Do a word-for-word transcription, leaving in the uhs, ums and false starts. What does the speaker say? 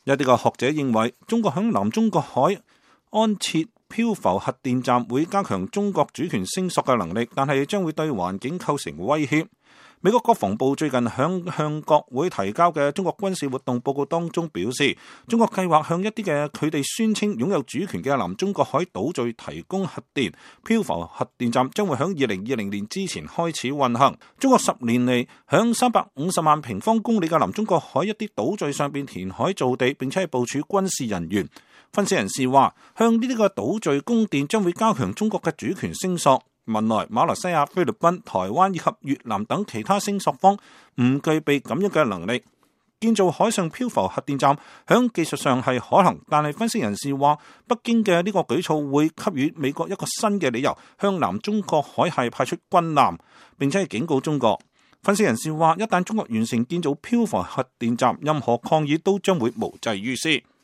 一啲嘅學者認為，中國響南中國海安設漂浮核電站會加強中國主權聲索嘅能力，但係將會對環境構成威脅。美國國防部最近響向國會提交嘅中國軍事活動報告當中表示，中國計劃向一啲嘅佢哋宣稱擁有主權嘅南中國海島嶼提供核電，漂浮核電站將會響二零二零年之前開始運行。中國十年嚟響三百五十萬平方公里嘅南中國海一啲島嶼上邊填海造地，並且係部署軍事人員。分析人士話，向呢啲個島嶼供電將會加強中國嘅主權聲索。文萊、馬來西亞、菲律賓、台灣以及越南等其他聲索方唔具備咁樣嘅能力。建造海上漂浮核電站響技術上係可能，但係分析人士話，北京嘅呢個舉措會給予美國一個新嘅理由，向南中國海係派出軍艦，並且係警告中國。分析人士話，一旦中國完成建造漂浮核電站，任何抗議都將會無濟於事。